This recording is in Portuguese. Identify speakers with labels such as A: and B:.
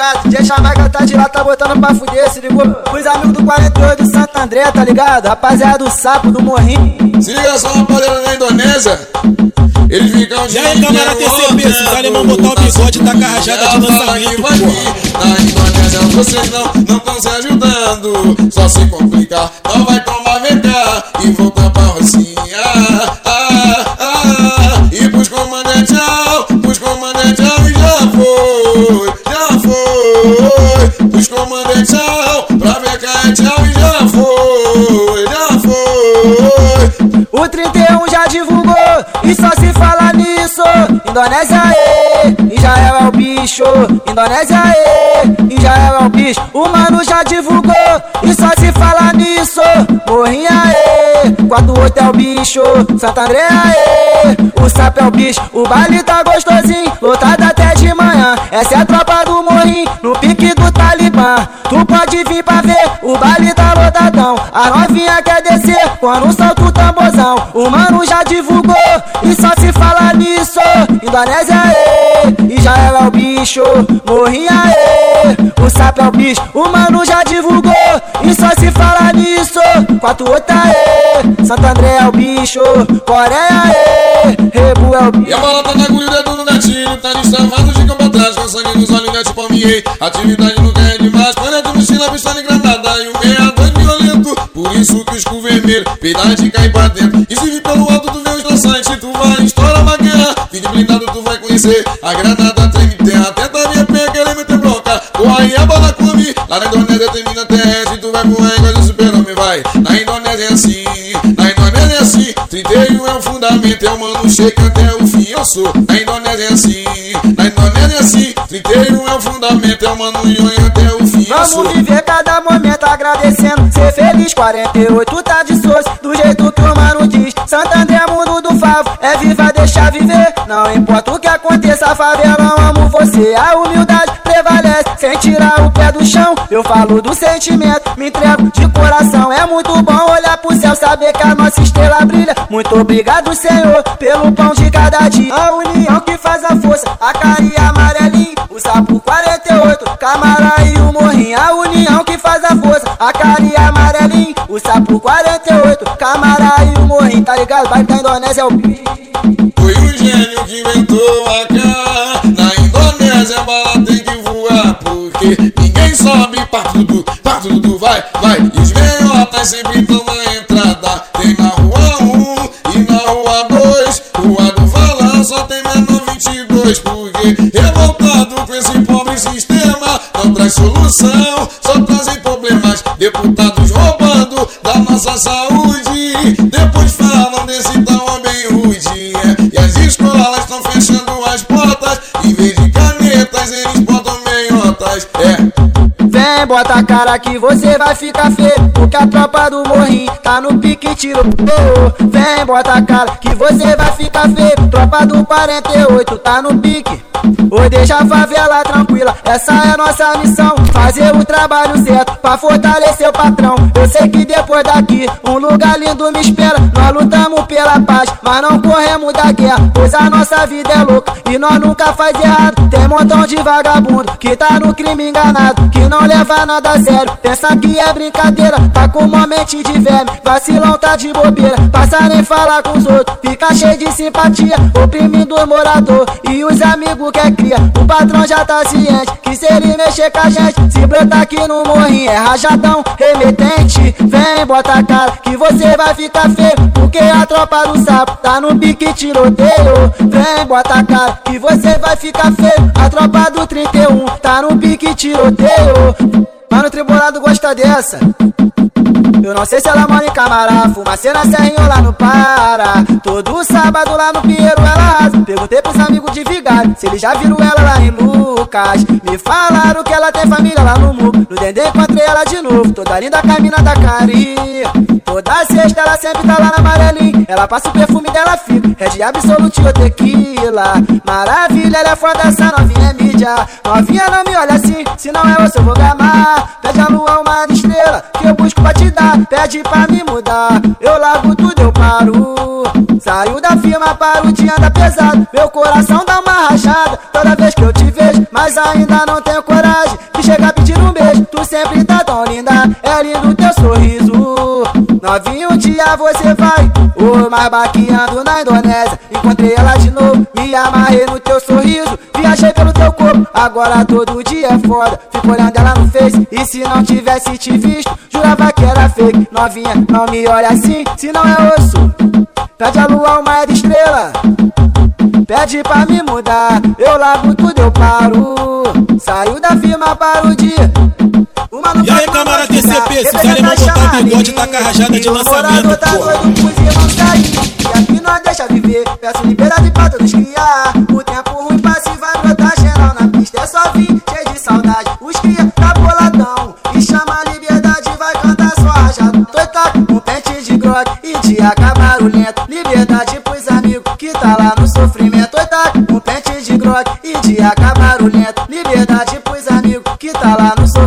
A: ligado? DJ Jamaica tá de lá, tá botando pra fuder, se ligou? Os amigos do 48 do Santo André, tá ligado? Rapaziada do Sapo, do Morrinho.
B: Se liga só, rapaziada da Indonésia. Eles ficam de.
C: E aí, câmera TCP, se o alemão botar o bigode, tá com a rajada de lançamento, porra.
B: Na Indonésia vocês não tão se ajudando. Só se complicar, não vai tomar VK e voltar pra Rocinha. E pros comandantes tchau, e já foi. Pros comandantes tchau, pra VK é tchau e já foi.
A: O 31 já divulgou, e só se fala nisso. Indonésia Israel é o bicho. Indonésia Israel é o bicho. O mano já divulgou, e só se fala nisso. Morrinha 48 é o bicho. Santo André o Sapo é o bicho. O baile tá gostosinho, lotado até de manhã. Essa é a tropa do Morrinho, no pique do Talibã. Tu pode vir pra ver, o baile tá lotadão. A novinha quer descer, quando solta o tamborzão. O mano já divulgou, e só se fala nisso. Indonésia Israel é o bicho. Morrinha o Sapo é o bicho. O mano já divulgou, e só se fala nisso. 48 Santo André é o bicho. Coreia Rebu é o bicho.
B: E a bola tá na agulha, o dedo no gatilho. Tá destravado de campo atrás, com sangue nos olhos, né, tipo palmiei. Atividade nunca é demais, panete, mochila, pistola e granada. E o 62 violento, por isso que o escudo vermelho peidade cai pra dentro. E se vir pelo alto, tu vê os traçantes, tu vai estourar uma guerra. Vídeo blindado, tu vai conhecer. A granada treme terra, tenta minha pé, querer meter bronca. Corra aí, a bola come. Lá na Indonésia termina terrestre, tu vai voar igual de super-homem, vai. Na Indonésia é assim, 31 é o fundamento, é o mano shake até o fim, eu sou. Na Indonésia é assim, 31 é o fundamento, é o mano nhonho até o fim, eu sou.
A: Vamos viver cada momento agradecendo, ser feliz. 48 tá de soço, do jeito que o mano diz. Santo André, mundo do favo, é viva, deixa viver. Não importa o que aconteça, favela, amo você. A humildade prevalece, sem tirar o pé do chão. Eu falo do sentimento, me entrego de coração. É muito bom olhar pro céu, saber que a nossa estrela brilha. Muito obrigado, Senhor, pelo pão de cada dia. A união que faz a força, a carinha amarelinho. O Sapo 48, Camara e o Morrinho. A união que faz a força, a carinha amarelinho. O Sapo 48, Camara e o Morrinho. Tá ligado? Baile da Indonésia é o bicho.
B: Foi o gênio que inventou a cá. Na Indonésia a bala tem que voar, porque ninguém sobe pra tudo, vai. E os meiotas sempre tão na entrada. Tem na rua 1 e na rua 2. Rua do Valão só tem menor 22. Porque revoltado com esse pobre sistema não traz solução, só trazem problemas. Deputados roubando da nossa saúde, depois falam desse tal homem rude. E as escolas estão fechando as portas, em vez de canetas eles botam meiotas.
A: Vem, bota a cara que você vai ficar feio, porque a tropa do Morrinho tá no pique tiro. Vem, bota a cara que você vai ficar feio, tropa do 48 tá no pique. Oi, deixa a favela tranquila, essa é nossa missão. Fazer o trabalho certo pra fortalecer o patrão. Eu sei que depois daqui um lugar lindo me espera. Nós lutamos pela paz, mas não corremos da guerra, pois a nossa vida é louca e nós nunca faz errado. Tem montão de vagabundo que tá no crime enganado, que não leva nada a sério, pensa que é brincadeira. Tá com uma mente de verme, vacilão tá de bobeira. Passa nem falar com os outros, fica cheio de simpatia, oprimindo o morador e os amigos que é cria. O patrão já tá ciente que se ele mexer com a gente, se brotar aqui no Morrinho é rajadão remetente. Vem, bota a cara que você vai ficar feio, porque a tropa do Sapo tá no pique tiroteio. Vem, bota a cara que você vai ficar feio, a tropa do 31 tá no pique tiroteio. Mano, o tribulado gosta dessa. Eu não sei se ela mora em Camará, fumaceira Serrinho lá no Pará. Todo sábado lá no Pinheiro ela arrasa. Perguntei pros amigos de Vigário se eles já viram ela lá em Lucas. Me falaram que ela tem família lá no Muco. No Dendê encontrei ela de novo, toda linda com a mina da Cari. Toda sexta ela sempre tá lá na Amarelinha. Ela passa o perfume dela fica Red Absolute ou Tequila. Maravilha, ela é foda, essa novinha é mídia. Novinha não me olha assim, se não é você eu vou gamar. Pede a lua uma estrela que eu busco pra te dar. Pede pra me mudar, eu largo tudo, eu paro. Saio da firma, paro de andar pesado. Meu coração dá uma rachada toda vez que eu te vejo, mas ainda não tenho coragem linda, é lindo teu sorriso. Novinho, um dia você vai, ô, mas baqueando na Indonésia. Encontrei ela de novo, me amarrei no teu sorriso. Viajei pelo teu corpo, agora todo dia é foda. Fico olhando ela no Face, e se não tivesse te visto, jurava que era fake. Novinha, não me olha assim, se não é osso. Pede a lua, uma estrela, pede pra me mudar. Eu largo tudo, eu paro. Saiu da firma para o dia.
C: E aí, camarada TCP, esses alemão botar bigode, taca rajada de lançamento,
A: tá doido, pros irmãos cair. E aqui nós deixa viver, peço liberdade pra todos criar. O tempo ruim pra se vai brotar geral na pista. É só vir, cheio de saudade. Os cria tá boladão e chama a liberdade, vai cantar só rajado. Toita com pente de grogue e de AK barulhento. Liberdade pros amigos que tá lá no sofrimento. Toita com pente de grogue e de AK barulhento. Liberdade pros amigos que tá lá no sofrimento.